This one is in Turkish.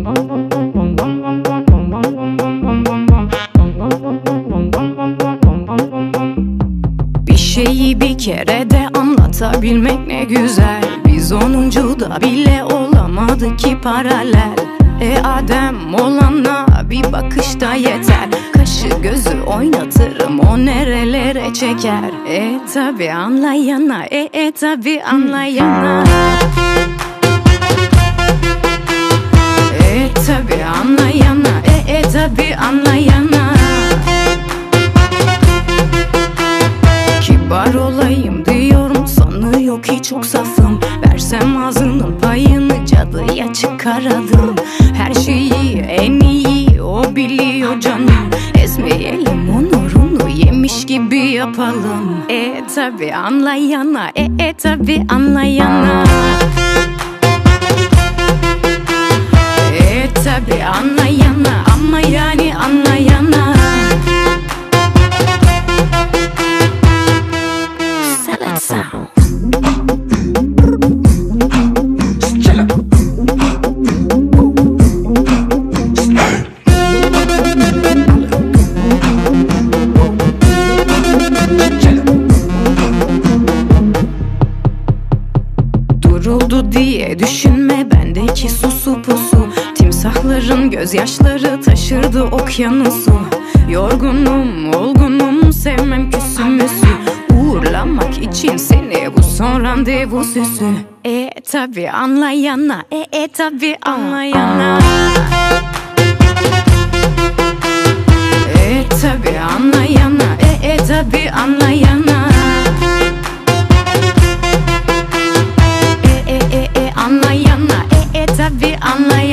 Bir şeyi bir kere de anlatabilmek ne güzel. Biz onuncuda bile olamadık ki paralel. Adem olana bir bakışta yeter. Kaşı gözü oynatırım, o nerelere çeker. Tabi anlayana, tabi anlayana. Tabi anlayana, tabi anlayana. Kibar olayım diyorum, sanıyor ki çok safım. Versem ağzının payını cadıya çıkaralım. Her şeyi en iyi o biliyor canım. Ezmeyelim onurunu, yemiş gibi yapalım. Tabi anlayana, tabi anlayana. Tabi anlayana, ama yani anlayana. Salad sound. Duruldu diye düşünme bendeki susu pusu. Timsahların gözyaşları taşırdı okyanusu. Yorgunum, olgunum, sevmem küsümüsü. Uğurlamak için seni bu son randevu süsü. Tabi anlayana, tabi anlayana. Tabi anlayana, tabi anlayana. Anlayana, tabi anlayana.